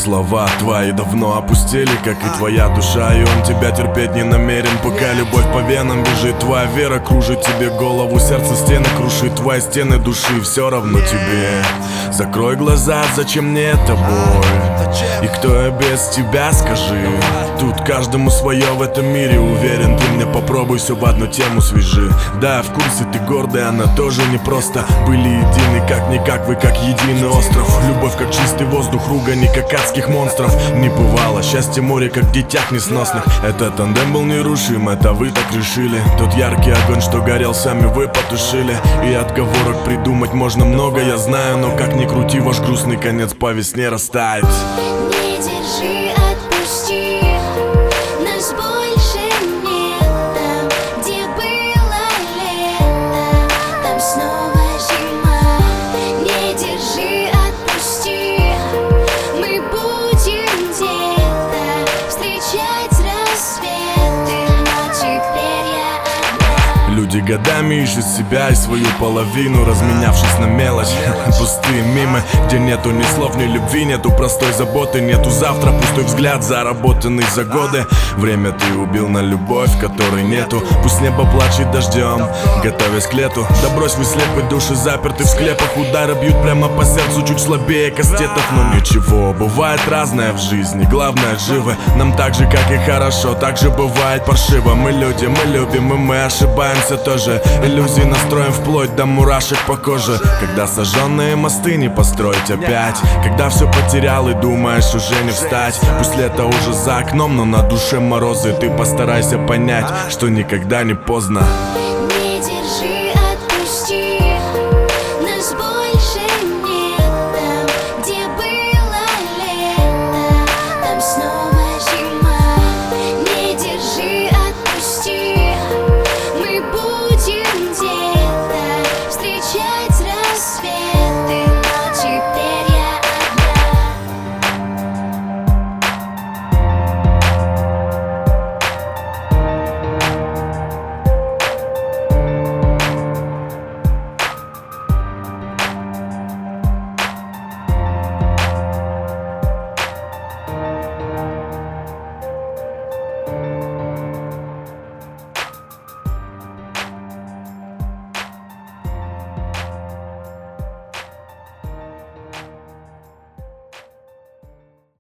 слова твои давно опустили, как и твоя душа, и он тебя терпеть не намерен. Пока любовь по венам бежит, твоя вера кружит тебе голову, сердце стены крушит, твои стены души все равно тебе. Закрой глаза, зачем мне эта боль? И кто я без тебя, скажи? Тут каждому свое в этом мире, уверен, ты мне попробуй все в одну тему свяжи. Да, в курсе, ты гордая, она тоже непросто. Были едины, как-никак, вы как единый остров. Любовь как чистый воздух, ругань как адских монстров. Не бывало, счастье море, как в детях несносных. Этот тандем был нерушим, это вы так решили. Тот яркий огонь, что горел, сами вы потушили. И отговорок придумать можно много, я знаю, но как ни крути, ваш грустный конец по весне растает. Не держи, отпусти, нас больше нет. Там, где было лето, там снова зима. Не держи, отпусти, мы будем где-то встречать рассветы, но теперь я одна. Люди годами ищут себя и свою половину, разменявшись на мелочь. Пустые мимы, где нету ни слов, ни любви, нету простой заботы, нету завтра, пустой взгляд, заработанный за годы. Время ты убил на любовь, которой нету. Пусть небо плачет дождем, готовясь к лету. Да брось вы слепые души, заперты в склепах. Удары бьют прямо по сердцу, чуть слабее кастетов. Но ничего, бывает разное в жизни, главное живы. Нам так же, как и хорошо, так же бывает паршиво. Мы люди, мы любим, и мы ошибаемся тоже. Иллюзии настроим вплоть до мурашек по коже. Когда сожженные мосты не построить опять, когда все потерял и думаешь уже не встать. Пусть лето уже за окном, но на душе морозы. Ты постарайся понять, что никогда не поздно.